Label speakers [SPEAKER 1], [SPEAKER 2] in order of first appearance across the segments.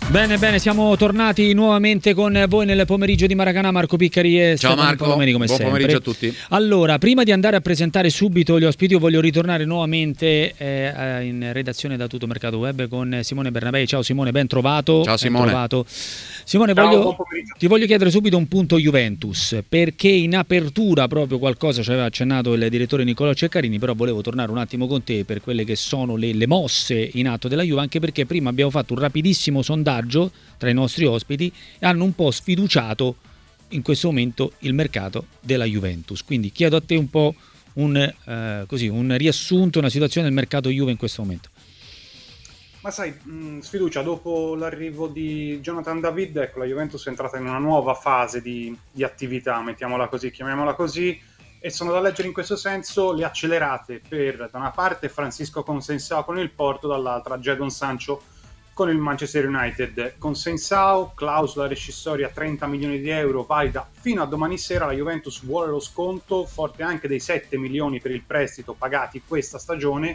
[SPEAKER 1] Bene, siamo tornati nuovamente con voi nel pomeriggio di Maracanã. Marco Piccari e
[SPEAKER 2] ciao Marco,
[SPEAKER 1] Palomeni, come
[SPEAKER 2] buon
[SPEAKER 1] sempre.
[SPEAKER 2] Pomeriggio a tutti.
[SPEAKER 1] Allora, prima di andare a presentare subito gli ospiti, io voglio ritornare nuovamente in redazione da Tutto Mercato Web con Simone Bernabei. Ciao Simone, ben trovato.
[SPEAKER 2] Ciao Simone.
[SPEAKER 1] Ben trovato. Simone,
[SPEAKER 3] Ciao,
[SPEAKER 1] ti voglio chiedere subito un punto Juventus, perché in apertura proprio qualcosa ci aveva accennato il direttore Nicolò Ceccarini, però volevo tornare un attimo con te per quelle che sono le mosse in atto della Juve, anche perché prima abbiamo fatto un rapidissimo sondaggio tra i nostri ospiti e hanno un po' sfiduciato in questo momento il mercato della Juventus. Quindi chiedo a te un po' un riassunto, una situazione del mercato Juve in questo momento.
[SPEAKER 3] Ma sai, sfiducia, dopo l'arrivo di Jonathan David, ecco, la Juventus è entrata in una nuova fase di attività, mettiamola così, chiamiamola così, e sono da leggere in questo senso le accelerate per, da una parte, Francisco Conceição con il Porto, dall'altra Jadon Sancho con il Manchester United. Conceição, clausola rescissoria 30 milioni di euro, valida fino a domani sera. La Juventus vuole lo sconto, forte anche dei 7 milioni per il prestito pagati questa stagione.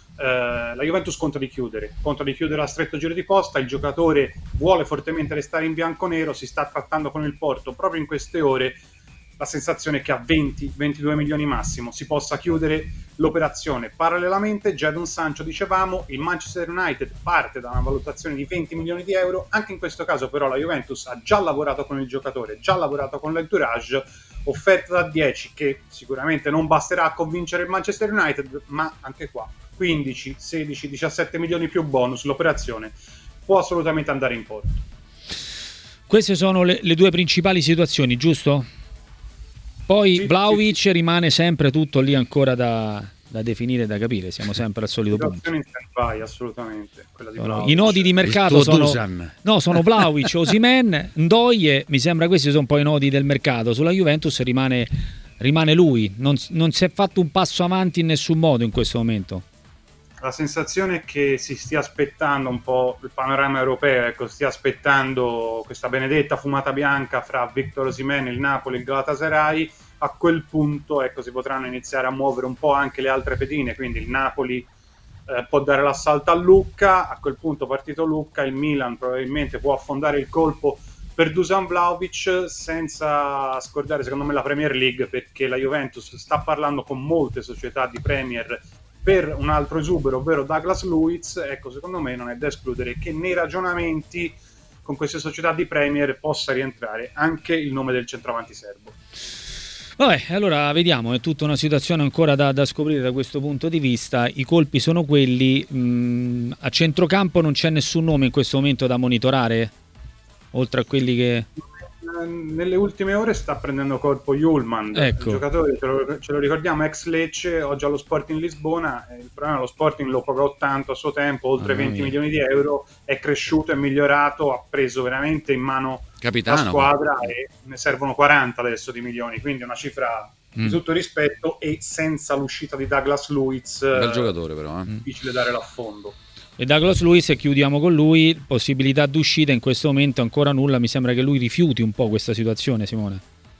[SPEAKER 3] La Juventus conta di chiudere a stretto giro di posta. Il giocatore vuole fortemente restare in bianconero, si sta trattando con il Porto proprio in queste ore. La sensazione è che a 20-22 milioni massimo si possa chiudere l'operazione. Parallelamente, Jadon Sancho, dicevamo, il Manchester United parte da una valutazione di 20 milioni di euro. Anche in questo caso però la Juventus ha già lavorato con il giocatore, già lavorato con l'entourage, offerta da 10 che sicuramente non basterà a convincere il Manchester United, ma anche qua 15, 16, 17 milioni più bonus, l'operazione può assolutamente andare in porto.
[SPEAKER 1] Queste sono le due principali situazioni, giusto? Poi sì, Vlahovic sì. Rimane sempre tutto lì ancora da definire e da capire, siamo sempre al solito punto.
[SPEAKER 3] In stand-by, assolutamente.
[SPEAKER 1] I nodi di mercato sono Vlahovic, Osimhen, Ndoye, mi sembra questi sono un po' i nodi del mercato. Sulla Juventus rimane lui, non si è fatto un passo avanti in nessun modo in questo momento.
[SPEAKER 3] La sensazione è che si stia aspettando un po' il panorama europeo, ecco, stia aspettando questa benedetta fumata bianca fra Victor Osimhen, il Napoli e il Galatasaray. A quel punto, ecco, si potranno iniziare a muovere un po' anche le altre pedine, quindi il Napoli può dare l'assalto a Lucca, a quel punto partito Lucca, il Milan probabilmente può affondare il colpo per Dusan Vlahovic, senza scordare secondo me la Premier League, perché la Juventus sta parlando con molte società di Premier per un altro esubero, ovvero Douglas Luiz. Ecco, secondo me non è da escludere che nei ragionamenti con queste società di Premier possa rientrare anche il nome del centravanti serbo.
[SPEAKER 1] Vabbè, allora vediamo, è tutta una situazione ancora da scoprire da questo punto di vista. I colpi sono quelli, a centrocampo non c'è nessun nome in questo momento da monitorare, oltre a quelli che...
[SPEAKER 3] Nelle ultime ore sta prendendo corpo Hjulmand, ecco. Il giocatore, ce lo ricordiamo, ex Lecce, oggi allo Sporting Lisbona. Il problema è lo Sporting lo pagò tanto a suo tempo, oltre 20 milioni di euro, è cresciuto, è migliorato, ha preso veramente in mano la squadra e ne servono 40 adesso di milioni, quindi una cifra di tutto rispetto, e senza l'uscita di Douglas Luiz,
[SPEAKER 2] bel giocatore però,
[SPEAKER 3] difficile dare l'affondo.
[SPEAKER 1] E Douglas Luiz, e chiudiamo con lui, possibilità d'uscita in questo momento ancora nulla, mi sembra che lui rifiuti un po' questa situazione, Simone.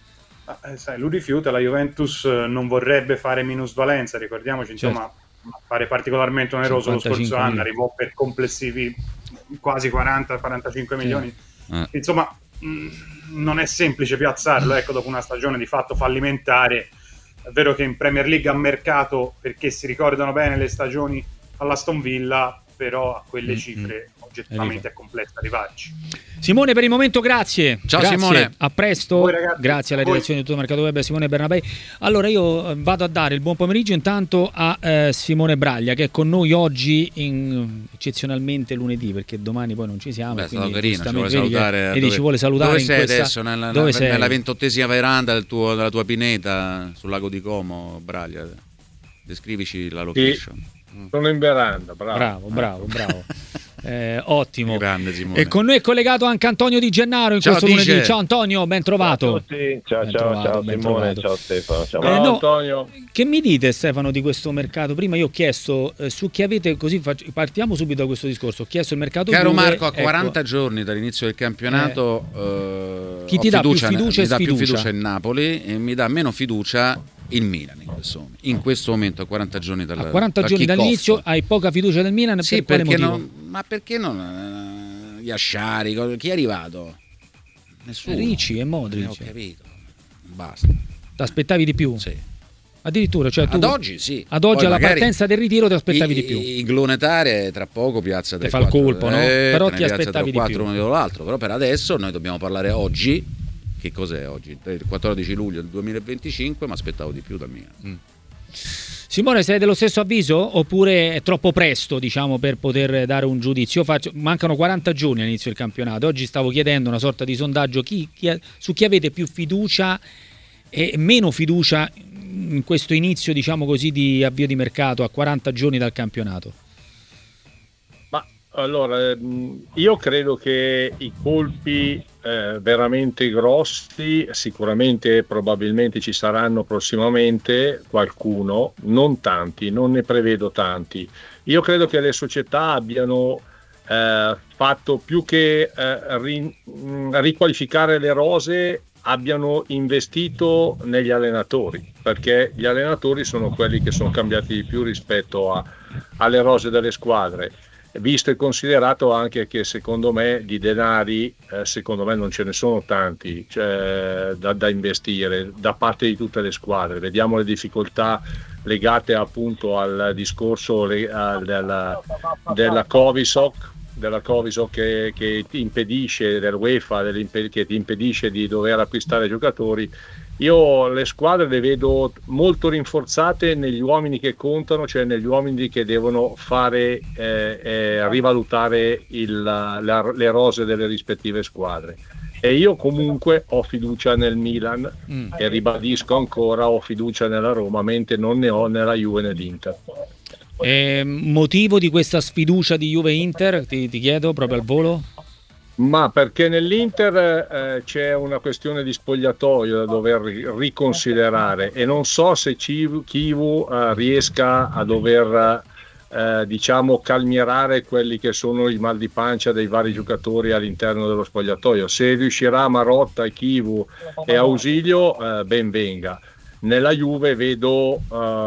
[SPEAKER 3] Sai, lui rifiuta, la Juventus non vorrebbe fare minusvalenza, ricordiamoci, insomma, certo. Fare particolarmente oneroso lo scorso anno, arrivò per complessivi quasi 40-45 milioni, insomma non è semplice piazzarlo, ecco, dopo una stagione di fatto fallimentare. È vero che in Premier League a mercato, perché si ricordano bene le stagioni all'Aston Villa, però a quelle cifre oggettivamente è complesso arrivarci.
[SPEAKER 1] Simone, per il momento grazie.
[SPEAKER 2] Ciao
[SPEAKER 1] grazie.
[SPEAKER 2] Simone.
[SPEAKER 1] A presto.
[SPEAKER 3] Voi, ragazzi,
[SPEAKER 1] grazie alla redazione di Tutto Mercato Web, Simone Bernabei. Allora io vado a dare il buon pomeriggio intanto a Simone Braglia, che è con noi oggi eccezionalmente lunedì, perché domani poi non ci siamo.
[SPEAKER 2] Beh, è stato carino, ci vuole salutare.
[SPEAKER 1] Ci vuole salutare.
[SPEAKER 2] Dove sei adesso? Nella 28esima veranda della tua pineta sul lago di Como, Braglia. Descrivici la location.
[SPEAKER 4] Sì. Sono in veranda,
[SPEAKER 1] bravo. Ottimo.
[SPEAKER 2] Grande Simone.
[SPEAKER 1] E con noi è collegato anche Antonio Di Gennaro in questo lunedì. Ciao Antonio, ben trovato.
[SPEAKER 4] Ciao Simone, ciao Stefano. Ciao
[SPEAKER 1] Antonio. Che mi dite, Stefano, di questo mercato? Prima io ho chiesto su chi avete, così partiamo subito da questo discorso. Ho chiesto il mercato
[SPEAKER 2] Caro
[SPEAKER 1] Juve,
[SPEAKER 2] Marco, a 40 giorni dall'inizio del campionato
[SPEAKER 1] chi ti dà più fiducia?
[SPEAKER 2] Mi dà più fiducia il Napoli e mi dà meno fiducia il Milan in questo momento a 40 giorni dall'inizio
[SPEAKER 1] hai poca fiducia del Milan?
[SPEAKER 2] Sì, perché non Yashari, chi è arrivato? Nessuno.
[SPEAKER 1] Ricci e Modric.
[SPEAKER 2] Ho capito, basta.
[SPEAKER 1] T'aspettavi di più?
[SPEAKER 2] Sì.
[SPEAKER 1] Addirittura, cioè tu
[SPEAKER 2] ad oggi sì.
[SPEAKER 1] Ad oggi
[SPEAKER 2] Poi
[SPEAKER 1] alla partenza del ritiro ti aspettavi di più.
[SPEAKER 2] Il glonetare tra poco piazza 3-4.
[SPEAKER 1] Te fa il colpo, no? Però ti aspettavi di più.
[SPEAKER 2] Uno dietro l'altro, però per adesso noi dobbiamo parlare oggi. Che cos'è oggi? Il 14 luglio del 2025, ma aspettavo di più da Milan.
[SPEAKER 1] Simone, sei dello stesso avviso oppure è troppo presto, diciamo, per poter dare un giudizio? Mancano 40 giorni all'inizio del campionato. Oggi stavo chiedendo una sorta di sondaggio su chi avete più fiducia e meno fiducia in questo inizio, diciamo così, di avvio di mercato a 40 giorni dal campionato.
[SPEAKER 4] Ma allora, io credo che i colpi veramente grossi sicuramente probabilmente ci saranno prossimamente, qualcuno, non tanti, non ne prevedo tanti. Io credo che le società abbiano fatto più che riqualificare le rose, abbiano investito negli allenatori, perché gli allenatori sono quelli che sono cambiati di più rispetto alle rose delle squadre, visto e considerato anche che secondo me di denari secondo me non ce ne sono tanti, cioè, da investire da parte di tutte le squadre. Vediamo le difficoltà legate appunto al discorso della Covisoc, che ti impedisce, dell'UEFA, che ti impedisce di dover acquistare giocatori. Io le squadre le vedo molto rinforzate negli uomini che contano, cioè negli uomini che devono fare rivalutare le rose delle rispettive squadre. E io comunque ho fiducia nel Milan e ribadisco ancora, ho fiducia nella Roma, mentre non ne ho nella Juve e nell'Inter.
[SPEAKER 1] Motivo di questa sfiducia di Juve-Inter, ti chiedo proprio al volo?
[SPEAKER 4] Ma perché nell'Inter c'è una questione di spogliatoio da dover riconsiderare e non so se Chivu riesca a dover diciamo calmierare quelli che sono i mal di pancia dei vari giocatori all'interno dello spogliatoio. Se riuscirà Marotta, Chivu e Ausilio, ben venga. Nella Juve vedo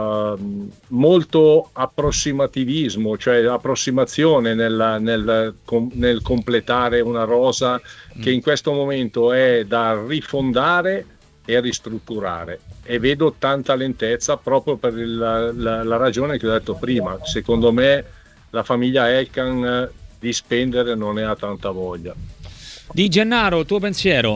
[SPEAKER 4] molto approssimativismo, cioè approssimazione nel completare una rosa che in questo momento è da rifondare e ristrutturare, e vedo tanta lentezza proprio per la ragione che ho detto prima. Secondo me la famiglia Elkann di spendere non ne ha tanta voglia.
[SPEAKER 1] Di Gennaro, il tuo pensiero?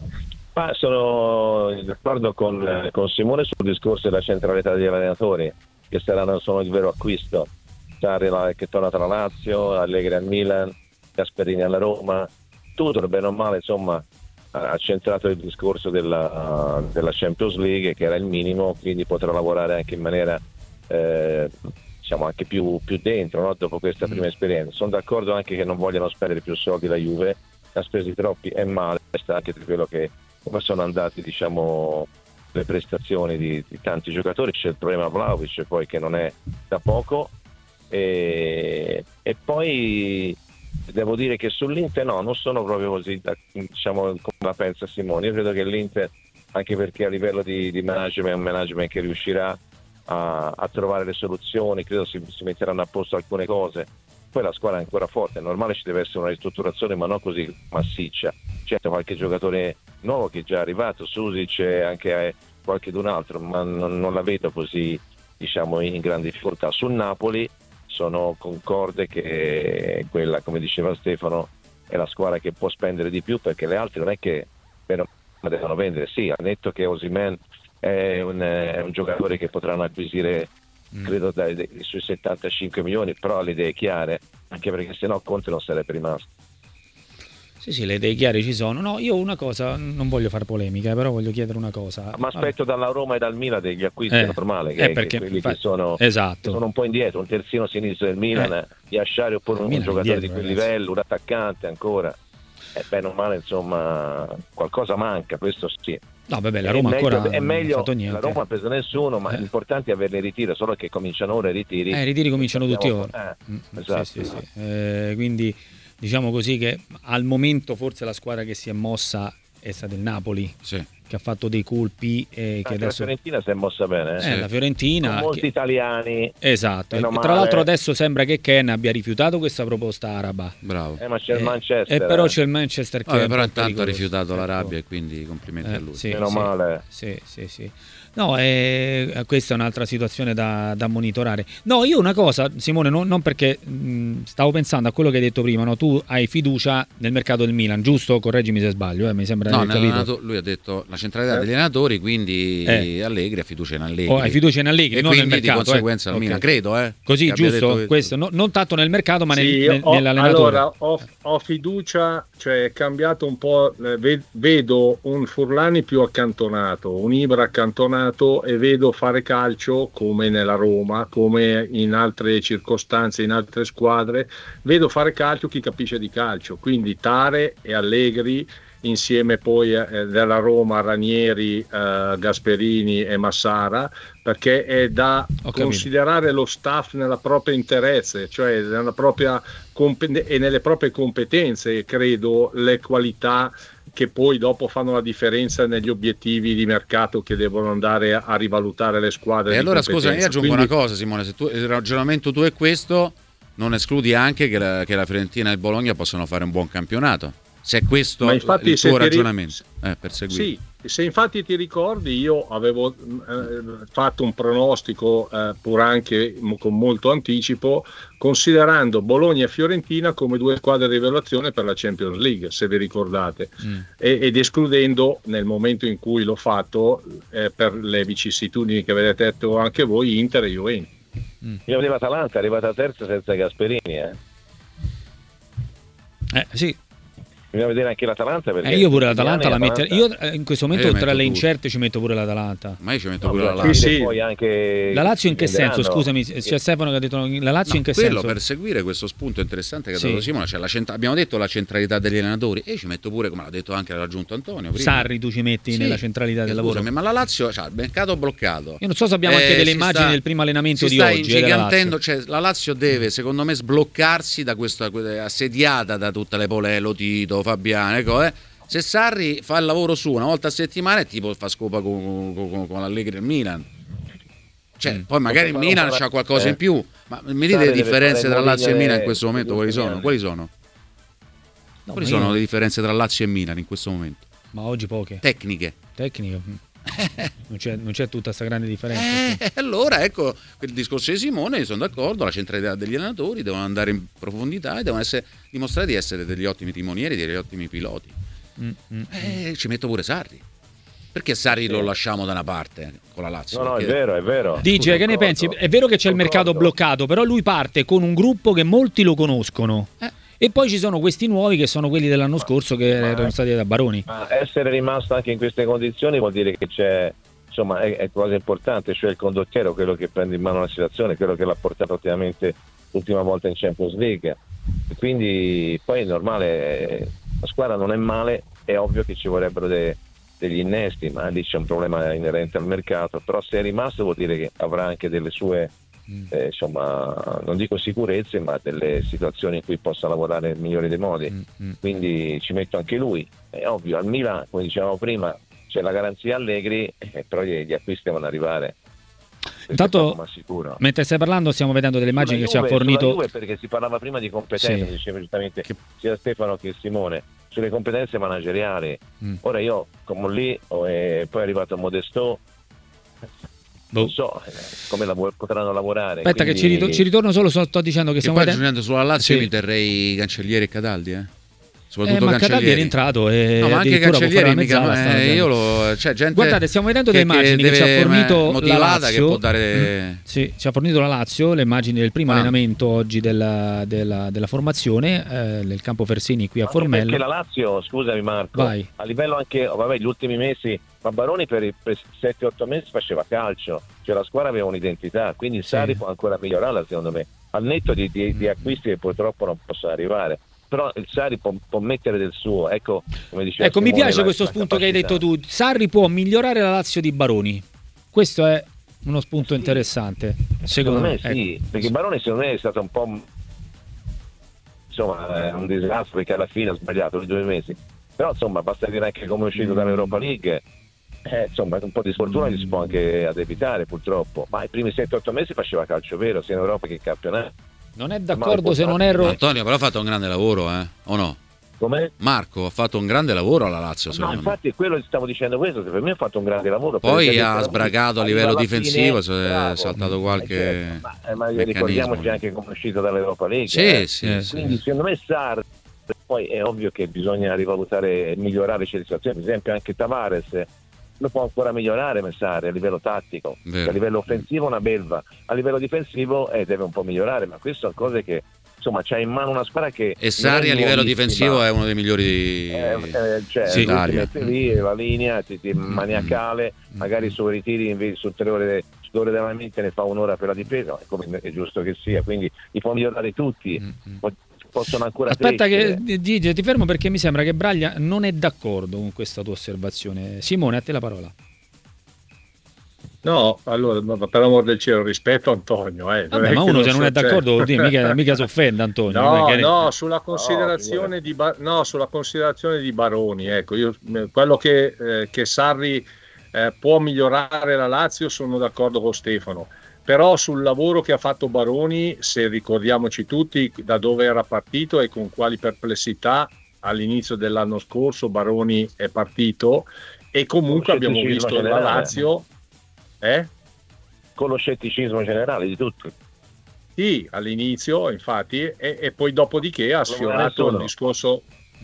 [SPEAKER 5] Sono d'accordo con Simone sul discorso della centralità degli allenatori, che sono il vero acquisto. Sarri che torna alla Lazio, Allegri al Milan, Gasperini alla Roma, tutto bene o male, insomma, ha centrato il discorso della Champions League, che era il minimo, quindi potrà lavorare anche in maniera diciamo anche più dentro, no? Dopo questa prima esperienza. Sono d'accordo anche che non vogliono spendere più soldi la Juve, ha spesi troppi e male, anche di quello che come sono andati, diciamo, le prestazioni di tanti giocatori. C'è il problema Vlahovic poi, che non è da poco, e poi devo dire che sull'Inter non sono proprio così, diciamo, come la pensa Simone. Io credo che l'Inter, anche perché a livello di management è un management che riuscirà a trovare le soluzioni, credo si metteranno a posto alcune cose. Poi la squadra è ancora forte, è normale, ci deve essere una ristrutturazione, ma non così massiccia. Certo, qualche giocatore nuovo che è già arrivato, Susic e anche qualche d'un altro, ma non la vedo così, diciamo, in grande difficoltà. Sul Napoli sono concorde che quella, come diceva Stefano, è la squadra che può spendere di più, perché le altre non è che devono vendere. Sì, ha detto che Osimhen è un giocatore che potranno acquisire credo sui 75 milioni, però le idee chiare, anche perché sennò Conte non sarebbe rimasto.
[SPEAKER 1] Sì, le idee chiare ci sono. No, io una cosa, non voglio fare polemica, però voglio chiedere una cosa.
[SPEAKER 5] Ma aspetto dalla Roma e dal Milan degli acquisti normali, perché quelli che sono,
[SPEAKER 1] esatto,
[SPEAKER 5] sono un po' indietro, un terzino sinistro del Milan, Yashari, oppure un giocatore di quel livello, un attaccante ancora. Bene o male, insomma, qualcosa manca, questo sì.
[SPEAKER 1] No, vabbè, la Roma ancora
[SPEAKER 5] è meglio,
[SPEAKER 1] non ha fatto niente.
[SPEAKER 5] La Roma ha preso nessuno, ma l'importante è averne ritiro, solo che cominciano ora i ritiri.
[SPEAKER 1] I ritiri cominciano tutti ora.
[SPEAKER 5] Esatto.
[SPEAKER 1] Sì. Quindi diciamo così che al momento forse la squadra che si è mossa è stata il Napoli.
[SPEAKER 2] Sì.
[SPEAKER 1] che ha fatto dei colpi che adesso...
[SPEAKER 5] La Fiorentina si è mossa bene.
[SPEAKER 1] La Fiorentina...
[SPEAKER 5] Con molti italiani.
[SPEAKER 1] Esatto. Tra l'altro adesso sembra che Ken abbia rifiutato questa proposta araba.
[SPEAKER 2] Bravo.
[SPEAKER 5] Ma c'è il Manchester.
[SPEAKER 1] Però c'è il Manchester che...
[SPEAKER 2] però intanto ha rifiutato l'Arabia e quindi complimenti a lui.
[SPEAKER 5] Meno male.
[SPEAKER 1] Sì. No, questa è un'altra situazione da monitorare. No, io una cosa, Simone, non perché stavo pensando a quello che hai detto prima, no? Tu hai fiducia nel mercato del Milan, giusto? Correggimi se sbaglio, mi sembra di aver capito.
[SPEAKER 2] Lui ha detto la centralità degli allenatori, quindi Allegri ha fiducia in Allegri.
[SPEAKER 1] Hai fiducia in Allegri,
[SPEAKER 2] e
[SPEAKER 1] non
[SPEAKER 2] quindi
[SPEAKER 1] nel mercato.
[SPEAKER 2] Di conseguenza il Milan, credo.
[SPEAKER 1] Così, giusto? Questo, non tanto nel mercato, ma nell'allenatore.
[SPEAKER 4] Allora, ho fiducia, cioè è cambiato un po', vedo un Furlani più accantonato, un Ibra accantonato, e vedo fare calcio come nella Roma, come in altre circostanze, in altre squadre, vedo fare calcio chi capisce di calcio, quindi Tare e Allegri insieme poi della Roma Ranieri, Gasperini e Massara, perché è da considerare lo staff nella propria interezza, cioè nella propria e nelle proprie competenze, credo, le qualità che poi dopo fanno la differenza negli obiettivi di mercato che devono andare a rivalutare le squadre.
[SPEAKER 2] E allora scusa, io aggiungo una cosa, Simone, se il ragionamento tuo è questo, non escludi anche che la Fiorentina e il Bologna possono fare un buon campionato, se è questo il tuo ragionamento per seguire.
[SPEAKER 4] Sì, se infatti ti ricordi, io avevo fatto un pronostico pur anche con molto anticipo, considerando Bologna e Fiorentina come due squadre di rivelazione per la Champions League, se vi ricordate, ed escludendo nel momento in cui l'ho fatto per le vicissitudini che avete detto anche voi, Inter e Juventus.
[SPEAKER 5] Io vedevo Atalanta, è arrivata terza senza Gasperini.
[SPEAKER 1] Sì.
[SPEAKER 5] Bisogna vedere anche l'Atalanta, perché
[SPEAKER 1] io pure l'Atalanta la metto. Io in questo momento tra le incerte ci metto pure l'Atalanta.
[SPEAKER 2] Ma io ci metto pure la Lazio.
[SPEAKER 5] Sì. Poi anche
[SPEAKER 1] la Lazio in che senso? Scusami, c'è Stefano che ha detto la Lazio in che
[SPEAKER 2] quello
[SPEAKER 1] senso?
[SPEAKER 2] Per seguire questo spunto interessante che ha dato Simone, cioè abbiamo detto la centralità degli allenatori, e io ci metto pure, come l'ha detto anche l'aggiunto Antonio prima.
[SPEAKER 1] Sarri tu ci metti nella centralità del lavoro.
[SPEAKER 2] Ma la Lazio c'ha il mercato bloccato.
[SPEAKER 1] Io non so se abbiamo anche delle immagini del primo allenamento di oggi.
[SPEAKER 2] Ingigantendo, cioè la Lazio deve, secondo me, sbloccarsi da questa assediata da tutte le Polello, Tito, Fabiano, Se Sarri fa il lavoro su una volta a settimana e tipo fa scopa con l'Allegri al Milan, cioè poi magari il Milan c'ha qualcosa in più, ma mi dite le differenze tra Lazio e Milan in questo momento quali sono? Quali sono le differenze tra Lazio e Milan in questo momento?
[SPEAKER 1] Ma oggi poche.
[SPEAKER 2] Tecniche.
[SPEAKER 1] Non c'è tutta questa grande differenza.
[SPEAKER 2] Allora ecco il discorso di Simone, io sono d'accordo, la centralità degli allenatori devono andare in profondità e devono dimostrare di essere degli ottimi timonieri, degli ottimi piloti. Ci metto pure Sarri, perché Sarri lo lasciamo da una parte con la Lazio?
[SPEAKER 5] No, è vero.
[SPEAKER 1] Dice, che ne pensi? È vero che c'è il mercato bloccato, però lui parte con un gruppo che molti lo conoscono. E poi ci sono questi nuovi che sono quelli dell'anno scorso che erano stati da Baroni.
[SPEAKER 5] Ma essere rimasto anche in queste condizioni vuol dire che c'è, insomma, è cosa importante, cioè il condottiero, quello che prende in mano la situazione, quello che l'ha portato ultimamente l'ultima volta in Champions League. E quindi poi è normale, la squadra non è male, è ovvio che ci vorrebbero degli innesti, ma lì c'è un problema inerente al mercato, però se è rimasto vuol dire che avrà anche delle sue insomma, non dico sicurezze, ma delle situazioni in cui possa lavorare nel migliore dei modi. Quindi ci metto anche lui. È ovvio, al Milan, come dicevamo prima, c'è la garanzia Allegri, però gli acquisti devono arrivare.
[SPEAKER 1] Intanto, mentre stai parlando, stiamo vedendo delle immagini che ci ha fornito.
[SPEAKER 5] Juve, perché si parlava prima di competenze, diceva giustamente sia Stefano che Simone, sulle competenze manageriali. Ora io, come lì, poi è arrivato Modesto. Non so come potranno lavorare.
[SPEAKER 1] Aspetta, quindi... che ci ritorno solo, sto dicendo che stiamo
[SPEAKER 2] vedendo. Aggiungendo sulla Lazio mi terrei Cancellieri e Cataldi, soprattutto
[SPEAKER 1] ma Cataldi è rientrato
[SPEAKER 2] ma anche Cancellieri gente,
[SPEAKER 1] guardate, stiamo vedendo delle immagini che ci ha fornito la Lazio,
[SPEAKER 2] che può dare...
[SPEAKER 1] ci ha fornito la Lazio, le immagini del primo allenamento oggi della formazione nel campo Fersini qui a Formello.
[SPEAKER 5] Perché la Lazio, scusami Marco, a livello anche gli ultimi mesi, ma Baroni per 7-8 mesi faceva calcio, cioè la squadra aveva un'identità, quindi il Sarri può ancora migliorarla, secondo me, al netto di acquisti che purtroppo non possono arrivare. Però il Sarri può mettere del suo, ecco, come diceva
[SPEAKER 1] Simone, mi piace questo spunto che hai detto tu. Sarri può migliorare la Lazio di Baroni. Questo è uno spunto interessante, secondo me.
[SPEAKER 5] Sì, perché Baroni secondo me è stato un po' un disastro, perché alla fine ha sbagliato i 2 mesi. Però insomma basta dire anche come è uscito dall'Europa League, insomma un po' di sfortuna si può anche addebitare purtroppo, ma i primi 7-8 mesi faceva calcio vero sia in Europa che in campionato.
[SPEAKER 1] Non è d'accordo se non erro.
[SPEAKER 2] Antonio però ha fatto un grande lavoro, o no?
[SPEAKER 5] Come?
[SPEAKER 2] Marco ha fatto un grande lavoro alla Lazio,
[SPEAKER 5] No,
[SPEAKER 2] secondo me.
[SPEAKER 5] infatti quello stavo dicendo questo, che per me ha fatto un grande lavoro.
[SPEAKER 2] Poi ha sbragato a livello
[SPEAKER 5] alla
[SPEAKER 2] difensivo,
[SPEAKER 5] fine,
[SPEAKER 2] si è
[SPEAKER 5] bravo.
[SPEAKER 2] saltato qualche
[SPEAKER 5] ma
[SPEAKER 2] meccanismo.
[SPEAKER 5] ricordiamoci anche come è uscito dall'Europa League.
[SPEAKER 2] Sì.
[SPEAKER 5] Quindi secondo me Sarri, poi è ovvio che bisogna rivalutare e migliorare certe situazioni, per esempio anche Tavares lo può ancora migliorare Sarri a livello tattico.
[SPEAKER 2] Vero.
[SPEAKER 5] A livello offensivo una belva, a livello difensivo deve un po' migliorare, ma queste sono cose che insomma c'ha in mano una squadra che
[SPEAKER 2] E Sarri a livello difensivo è uno dei migliori
[SPEAKER 5] cioè,
[SPEAKER 2] sì, Italia.
[SPEAKER 5] mette lì la linea maniacale, magari su ritiri invece su 3 ore della mente ne fa un'ora per la difesa, come è giusto che sia, quindi li può migliorare tutti. Possono ancora
[SPEAKER 1] Aspetta
[SPEAKER 5] crescere.
[SPEAKER 1] che Gigi, ti fermo perché mi sembra che Braglia non è d'accordo con questa tua osservazione. Simone, a te la parola.
[SPEAKER 4] No, allora, per amor del cielo, rispetto Antonio.
[SPEAKER 1] Vabbè, ma uno se non è d'accordo vuol dire mica si offende Antonio.
[SPEAKER 4] No, sulla considerazione sulla considerazione di Baroni, ecco, io quello che Sarri può migliorare la Lazio sono d'accordo con Stefano. Però sul lavoro che ha fatto Baroni, se ricordiamoci tutti da dove era partito e con quali perplessità all'inizio dell'anno scorso Baroni è partito, e comunque abbiamo visto la Lazio
[SPEAKER 5] con lo scetticismo generale di tutti.
[SPEAKER 4] Sì, all'inizio infatti, e poi dopodiché ha sfiorato il discorso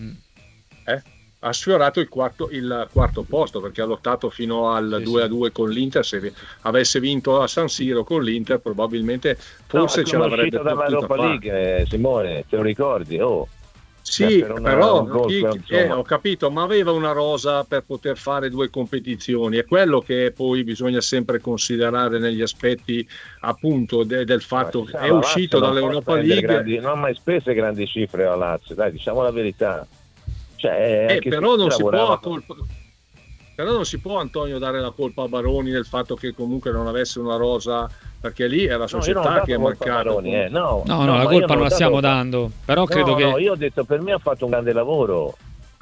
[SPEAKER 4] ha sfiorato il quarto posto, perché ha lottato fino al 2-2 con l'Inter. Se avesse vinto a San Siro con l'Inter probabilmente forse ce l'avrebbe potuta
[SPEAKER 5] dall'Europa
[SPEAKER 4] fare.
[SPEAKER 5] League, Simone, te lo ricordi?
[SPEAKER 4] Sì, però ho capito, ma aveva una rosa per poter fare 2 competizioni, è quello che poi bisogna sempre considerare negli aspetti appunto del fatto che è uscito dall'Europa League.
[SPEAKER 5] Non ha mai speso grandi cifre la Lazio, dai, diciamo la verità.
[SPEAKER 4] Però non si può Antonio dare la colpa a Baroni del fatto che comunque non avesse una rosa, perché lì è la società che è mancata.
[SPEAKER 1] No, la colpa non la stiamo dando, però credo che
[SPEAKER 5] io ho detto, per me ha fatto un grande lavoro.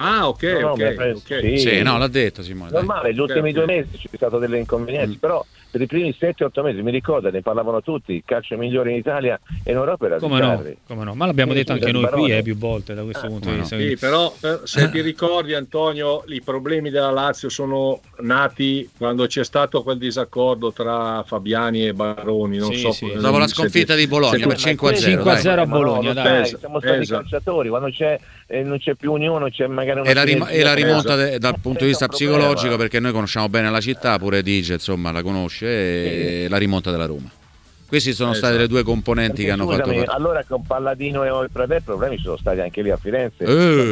[SPEAKER 4] Ok.
[SPEAKER 2] Sì, l'ha detto Simone.
[SPEAKER 5] Normale, gli ultimi 2 mesi ci sono state delle inconvenienze, però per i primi 7-8 mesi, mi ricordo, ne parlavano tutti, il calcio migliore in Italia e in Europa era
[SPEAKER 1] come no, ma l'abbiamo detto anche noi qui più volte da questo punto di vista.
[SPEAKER 4] Sì, però se ti ricordi Antonio, i problemi della Lazio sono nati quando c'è stato quel disaccordo tra Fabiani e Baroni,
[SPEAKER 2] dopo la sconfitta di Bologna per 5-0
[SPEAKER 1] a Bologna, dai.
[SPEAKER 5] Siamo stati calciatori, quando non c'è più unione, c'è magari una
[SPEAKER 2] e la rimonta dal punto di vista psicologico, perché noi conosciamo bene la città, pure Dice insomma la conosce, e la rimonta della Roma. Questi sono state le 2 componenti che hanno fatto parte.
[SPEAKER 5] Allora con Palladino e Olprade i problemi ci sono stati anche lì a Firenze.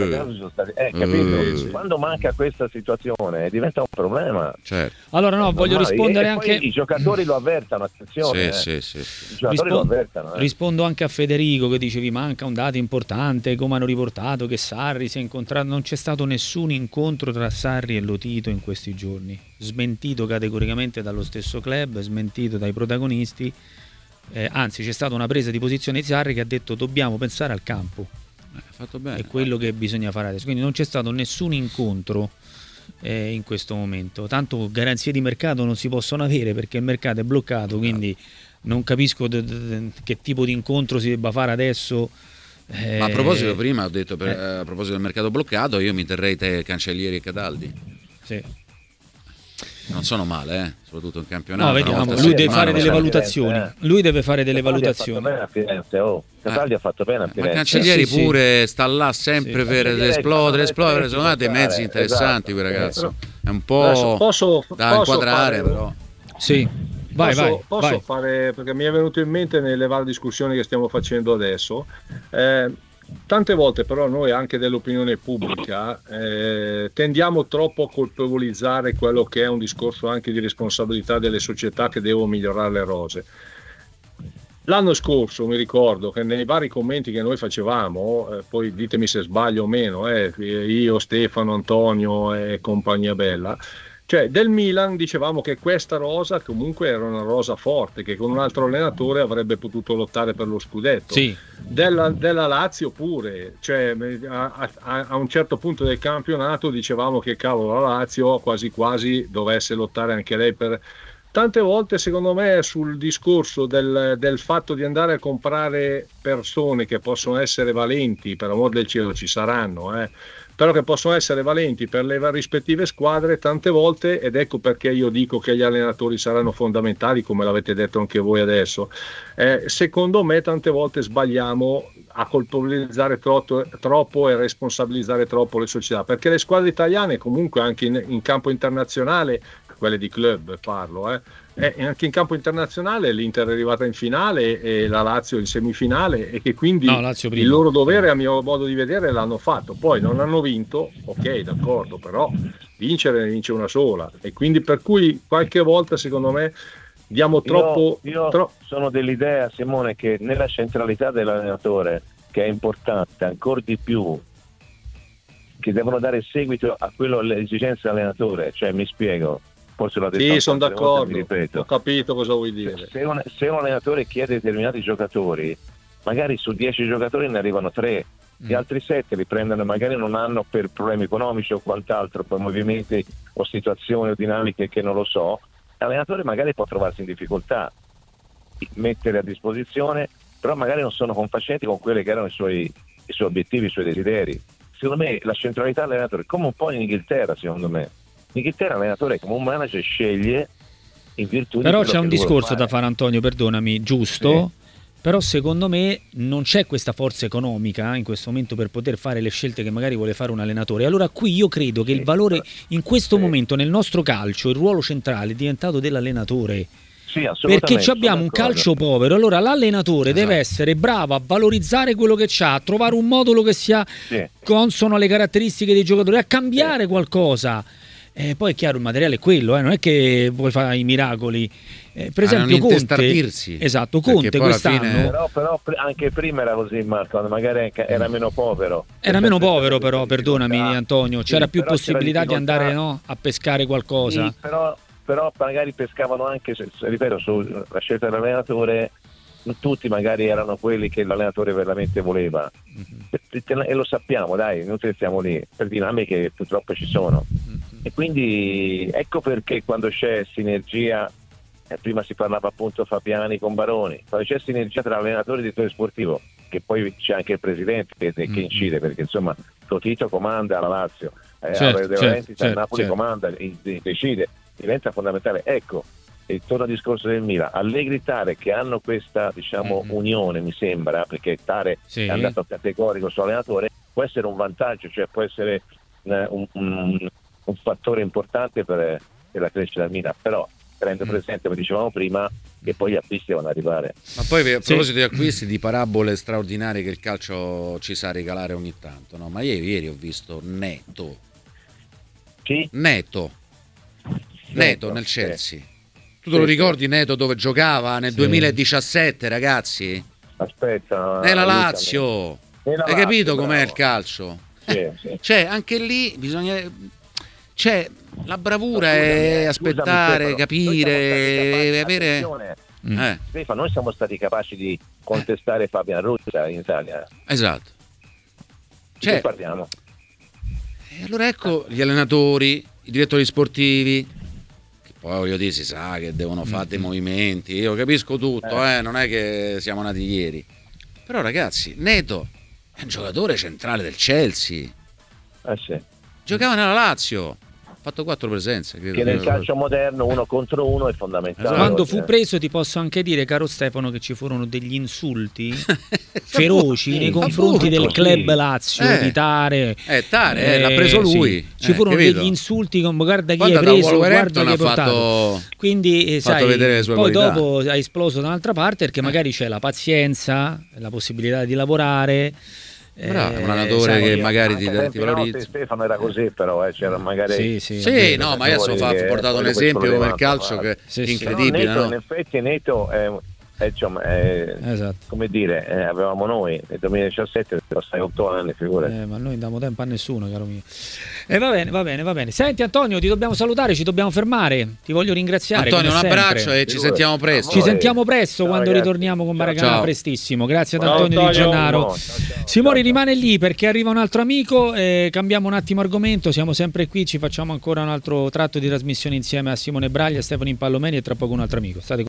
[SPEAKER 5] Capito? Quando manca questa situazione diventa un problema.
[SPEAKER 2] Certo.
[SPEAKER 1] Allora voglio rispondere anche.
[SPEAKER 5] I giocatori lo avvertano, attenzione.
[SPEAKER 2] Sì.
[SPEAKER 5] I giocatori lo avvertano.
[SPEAKER 1] Rispondo anche a Federico che dicevi manca un dato importante, come hanno riportato che Sarri si è incontrato. Non c'è stato nessun incontro tra Sarri e Lotito in questi giorni. Smentito categoricamente dallo stesso club, smentito dai protagonisti. Anzi, c'è stata una presa di posizione di Sarri che ha detto dobbiamo pensare al campo,
[SPEAKER 2] fatto bene,
[SPEAKER 1] è quello che bisogna fare adesso, quindi non c'è stato nessun incontro in questo momento, tanto garanzie di mercato non si possono avere perché il mercato è bloccato, quindi non capisco che tipo di incontro si debba fare adesso.
[SPEAKER 2] Ma a proposito, prima ho detto a proposito del mercato bloccato, io mi terrei Cancellieri e Cataldi.
[SPEAKER 1] Sì.
[SPEAKER 2] Non sono male, soprattutto in campionato.
[SPEAKER 1] No, vediamo, lui deve fare delle valutazioni. Lui deve fare delle valutazioni.
[SPEAKER 5] Cataldi ha fatto bene a Firenze.
[SPEAKER 2] Ma Cancellieri pure sta là sempre per esplodere. Secondo me ha dei mezzi interessanti quel ragazzo. È un po' da inquadrare, però.
[SPEAKER 1] Sì. Vai.
[SPEAKER 4] Fare, perché mi è venuto in mente nelle varie discussioni che stiamo facendo adesso. Tante volte però noi anche dell'opinione pubblica tendiamo troppo a colpevolizzare quello che è un discorso anche di responsabilità delle società che devono migliorare le rose. L'anno scorso mi ricordo che nei vari commenti che noi facevamo, poi ditemi se sbaglio o meno, io, Stefano, Antonio e compagnia bella, Cioè del Milan dicevamo che questa rosa comunque era una rosa forte, che con un altro allenatore avrebbe potuto lottare per lo scudetto.
[SPEAKER 1] Sì.
[SPEAKER 4] Della Lazio pure, cioè a un certo punto del campionato dicevamo che cavolo, la Lazio quasi quasi dovesse lottare anche lei per... Tante volte secondo me sul discorso del fatto di andare a comprare persone che possono essere valenti, per amor del cielo ci saranno, però che possono essere valenti per le rispettive squadre tante volte, ed ecco perché io dico che gli allenatori saranno fondamentali, come l'avete detto anche voi adesso. Secondo me tante volte sbagliamo a colpevolizzare troppo e responsabilizzare troppo le società, perché le squadre italiane comunque anche in campo internazionale, quelle di club parlo, anche in campo internazionale l'Inter è arrivata in finale e la Lazio in semifinale, e che quindi il loro dovere a mio modo di vedere l'hanno fatto. Poi non hanno vinto, ok, d'accordo, però vincere ne vince una sola, e quindi per cui qualche volta secondo me diamo troppo...
[SPEAKER 5] Io sono dell'idea, Simone, che nella centralità dell'allenatore, che è importante ancora di più, che devono dare seguito a quello, alle esigenze dell'allenatore, cioè mi spiego.
[SPEAKER 4] Sì, sono d'accordo, ho capito cosa vuoi dire.
[SPEAKER 5] Se un allenatore chiede determinati giocatori, magari su 10 giocatori ne arrivano 3, gli altri 7 li prendono e magari non hanno, per problemi economici o quant'altro, per movimenti o situazioni o dinamiche che non lo so, l'allenatore magari può trovarsi in difficoltà, mettere a disposizione, però magari non sono confacenti con quelli che erano i suoi obiettivi, i suoi desideri. Secondo me la centralità dell'allenatore, come un po' in Inghilterra, secondo me. In Inghilterra l'allenatore come un manager sceglie in virtù
[SPEAKER 1] però
[SPEAKER 5] di
[SPEAKER 1] c'è un discorso da fare, Antonio, perdonami, giusto? Sì. Però secondo me non c'è questa forza economica in questo momento per poter fare le scelte che magari vuole fare un allenatore. Allora qui io credo che il valore in questo momento nel nostro calcio, il ruolo centrale è diventato dell'allenatore.
[SPEAKER 5] Sì,
[SPEAKER 1] perché abbiamo un calcio povero, allora l'allenatore deve essere bravo a valorizzare quello che c'ha, a trovare un modulo che sia consono alle caratteristiche dei giocatori, a cambiare qualcosa. Poi è chiaro, il materiale è quello, non è che vuoi fare i miracoli. Per esempio Conte quest'anno
[SPEAKER 5] fine... però anche prima era così, Marco, magari era meno povero.
[SPEAKER 1] Era meno povero, però perdonami Antonio, c'era più possibilità di andare a pescare qualcosa.
[SPEAKER 5] Sì, però magari pescavano anche, ripeto, sulla scelta dell'allenatore, tutti magari erano quelli che l'allenatore veramente voleva, e lo sappiamo, dai, noi stiamo lì per dinamiche che purtroppo ci sono, e quindi ecco perché quando c'è sinergia, prima si parlava appunto Fabiani con Baroni, quando c'è sinergia tra allenatore e direttore sportivo, che poi c'è anche il presidente che incide, perché insomma Totito comanda la Lazio, Napoli comanda, decide, diventa fondamentale. Ecco, e torno al discorso del Milan, Allegri, Tare, che hanno questa unione, mi sembra, perché Tare è andato categorico sull'allenatore, può essere un vantaggio, cioè può essere un fattore importante per la crescita del Milan, però prendo presente, come dicevamo prima, che poi gli acquisti devono arrivare.
[SPEAKER 2] Ma poi a proposito di acquisti, di parabole straordinarie che il calcio ci sa regalare ogni tanto, no? Ma ieri ho visto Neto nel Chelsea. Tu te lo ricordi Neto dove giocava nel 2017, ragazzi?
[SPEAKER 5] Aspetta,
[SPEAKER 2] nella Lazio. Hai capito com'è il calcio?
[SPEAKER 5] Sì.
[SPEAKER 2] Cioè anche lì bisogna, cioè la bravura è aspettare, capire, avere
[SPEAKER 5] Stefano, noi siamo stati capaci di contestare Fabian Russa in Italia.
[SPEAKER 2] Esatto.
[SPEAKER 5] Cioè parliamo.
[SPEAKER 2] E allora ecco gli allenatori, i direttori sportivi, che poi voglio dire, si sa che devono fare dei movimenti, io capisco tutto, non è che siamo nati ieri, però ragazzi, Neto è un giocatore centrale del Chelsea, giocava nella Lazio, ha fatto 4 presenze, credo.
[SPEAKER 5] Che nel calcio moderno 1 contro 1 è fondamentale.
[SPEAKER 1] Quando fu preso, ti posso anche dire, caro Stefano, che ci furono degli insulti feroci nei confronti del club Lazio di Tare.
[SPEAKER 2] L'ha preso lui.
[SPEAKER 1] Ci furono degli insulti come guarda chi hai preso, guarda chi hai portato. Quindi sai, poi dopo ha esploso da un'altra parte, perché magari c'è la pazienza, la possibilità di lavorare.
[SPEAKER 2] Bravo, un allenatore che magari ti valorizza.
[SPEAKER 5] Stefano era così, però c'era magari
[SPEAKER 2] no, ma adesso ho portato un esempio come il calcio che è incredibile,
[SPEAKER 5] no? In effetti Neto insomma,
[SPEAKER 1] Esatto.
[SPEAKER 5] come dire, avevamo noi nel 2017, passai 8 anni, figurati.
[SPEAKER 1] Ma noi non diamo tempo a nessuno, caro mio. Va bene. Senti Antonio, ti dobbiamo salutare, ci dobbiamo fermare. Ti voglio ringraziare.
[SPEAKER 2] Antonio, un
[SPEAKER 1] come sempre.
[SPEAKER 2] abbraccio e ci sentiamo presto.
[SPEAKER 1] Ci sentiamo presto.
[SPEAKER 5] Ciao,
[SPEAKER 1] quando
[SPEAKER 5] ragazzi.
[SPEAKER 1] ritorniamo con Maracana,
[SPEAKER 2] Ciao.
[SPEAKER 1] prestissimo. Grazie ad
[SPEAKER 4] Ciao,
[SPEAKER 1] Antonio Di
[SPEAKER 4] Antonio.
[SPEAKER 1] Gennaro.
[SPEAKER 5] Ciao.
[SPEAKER 1] Simone rimane lì perché arriva un altro amico. Cambiamo un attimo argomento. Siamo sempre qui. Ci facciamo ancora un altro tratto di trasmissione insieme a Simone Braglia, Stefano Impallomeni e tra poco un altro amico. State